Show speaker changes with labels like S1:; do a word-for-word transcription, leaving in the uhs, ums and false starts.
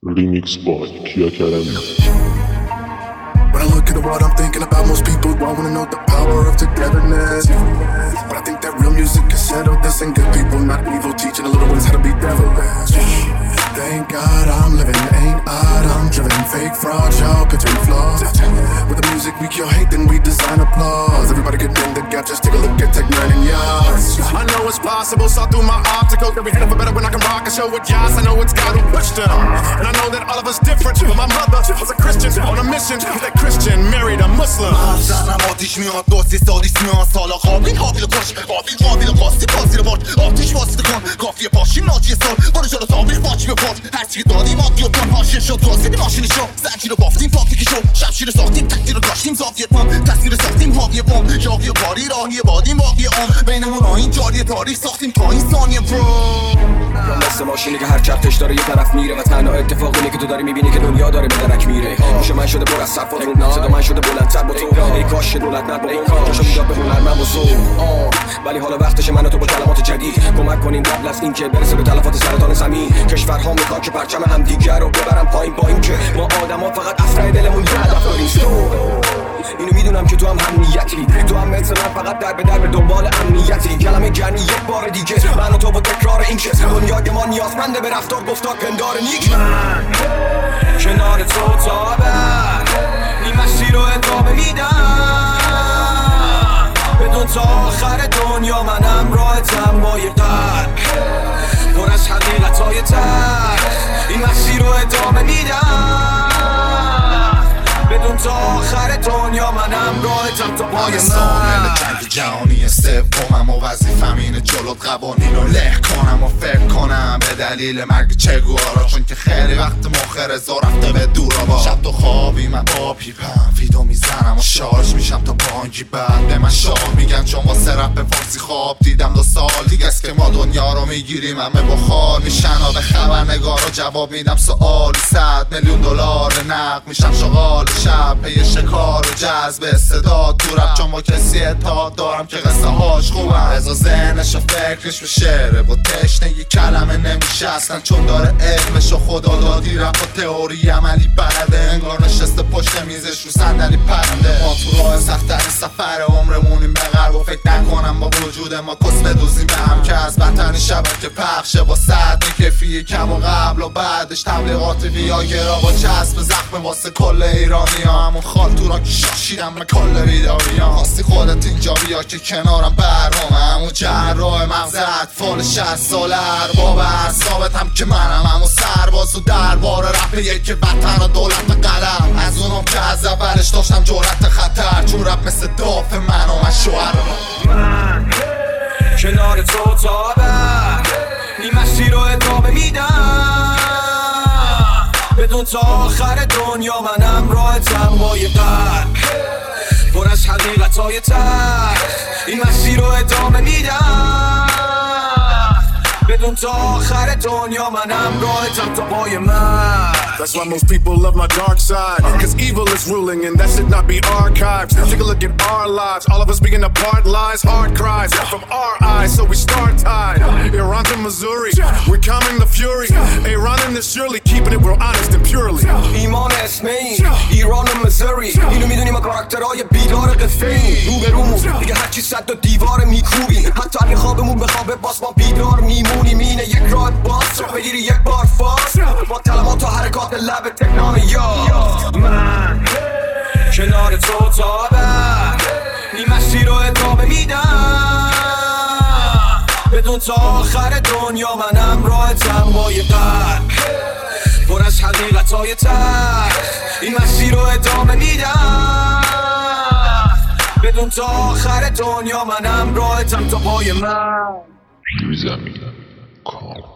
S1: Remix by Kia Karami.
S2: When I look at the world, I'm thinking about most people won't wanna know the power of togetherness. But I think that real music can settle this, and good people, not evil, teaching the little ones how to be devilish. Thank God I'm living, ain't odd, I'm driven. Fake fraud, y'all picturing flaws. With the music we kill hate, then we design applause. Everybody get in the gap, just take a look at Tech Nine and Yas. I know it's possible, saw through my optical. That we headed for better when I can rock a show with Yas. I know it's God who pushed them, and I know that all of us different. But my mother was a Christian on a mission. That Christian married a Muslim.
S3: زنم آتیش میاد دوستی سالیس میاد سالا قابل قابل کش قابل قابل قاستی بازی رو برد آتیش واسطه کن کافیه پاشیم ناجی سال برو جلو تابیخ باچی بپرد هرچی که دادیم آدی و کن پاشین شد توسیدی ماشینی شد زنجی رو بافتیم پاکتیکی شد شمشیر ساختیم تکتی رو داشتیم زاویه پام تصویر ساختیم حاویه پام جاوی و باری راهی بادیم باقی آن بینمون آین جاری تاریخ ساختیم تا این ثانیه برو
S4: مثل ماشینی که هر چرخش داره یه طرف میره و تنها اتفاق اینه که تو داری میبینی که دنیا داره به درک میره میشه من شده پر از صرفات رو صدا من شده بلندتر با تو ای کاش دولت نبود ای کاش میداد به هنرمند بزرگ ولی حالا وقتشه من و تو با کلمات جدید کمک کنیم قبل از اینکه برسه به تلفات سرطان زمین کشورها میخوان که پرچم همدیگر رو ببرن پایین با اینکه ما آدما فقط اسرع دلمون یه هدف داریم اینو میدونم که تو هم امنیتی تو هم مثل من فقط در به در به دنبال امنیتی کلمه گرمی یک بار دیگه من و تو با تکرار این که دنیای ما نیازمنده به رفتار گفتار پندار نیک من کنار تو تا ابد این مسیر رو ادامه میدم بدون تا آخر دنیا منم راحتم با یه قلب پر از حقیقتای تر این مسیر رو ادامه میدم بدون تا آخر دنیا منم راحتم تا پای من
S3: سامل جنگ جهانی سومم و وظیفم اینه جلوت قوانین رو له کنم و فکر کنم به دلیل مرگ چگوارا چون که خیلی وقت مخر زا رفته به دورا با شب تو خوابی من با پیپم ویدو میزنم و شارژ میشم تا بانگی بعد به من شاه میگن چون واسه رپ فارسی خواب دیدم دو سال دیگه است که ما دنیا رو میگیریم همه بخار میشن و به خبرنگار رو جواب میدم سوالی صد میلیون دلار نقد میشم شغال شب پی شکار و جذب استعداد تو رپ چون با کسی اتحاد دارم که قصه هاش خوبم رضا ذهنش و فکرش به شعره و تشنه یه کلمه نمیشه اصلا چون داره علمش و خدا دادی رپ و تئوری عملی بلده انگار نشسته پشت میزش رو صندلی پرنده ما تو راه سخت‌ترین سفر عمرمونیم به غرب و فکر نکنم با وجود ما کس بدوزیم به هم که از بدترین شبکه پخشه با صد کیفی کم و قبل و بعدش تبلیغات ویاگرا با چسب زخم واسه کل ایرانی ها همون خالتورا که شاشیدم به کل بیداری ها خواستی خودت اینجا بیا که کنارم برنامه همون جراح مغز اطفال شصت ساله ارباب اعصابت هم که منم همون سرباز و دربار رپ یک وطن و دولت قلم از اونم که از اولش داشتم جرأت خطر چون رپ مثل دافع من و من شوهر
S4: من کنار تو تا ابد این مسیر رو ادامه میدم بدون تا آخر دنیا منم راحتم با یه قلب پر از حقیقتای تر این مسیر رو ادامه میدم بدون تا آخر دنیا منم راحتم تا پای من
S2: That's why most people love my dark side, cause evil is ruling and that should not be archived. Take a look at our lives, all of us being apart, lies, hard cries from our eyes, so we start tied. Iran to Missouri, we're calming the fury. Iran and this surely keeping it real honest and purely.
S4: ایمان اسم این ایران و مزوری اینو میدونی ما کاراکترهای بیدار قفه‌ایم رو به رومون دیگه هرچی صد و دیوار میکوبیم حتی اگه خوابمون بخوابه باز ما بیدار میمونیم اینه یک راه باز رو بگیری یک بار فاز با کلمات و حرکات لب تکنان یاد من کنار تو تا ابد این مسیر رو ادامه میدم بدون تا آخر دنیا منم راحتم با یه قلب پر از حقیقتای تر این مسیر رو ادامه میدم بدون تا آخر دنیا منم راحتم تا پای من
S1: زمین کار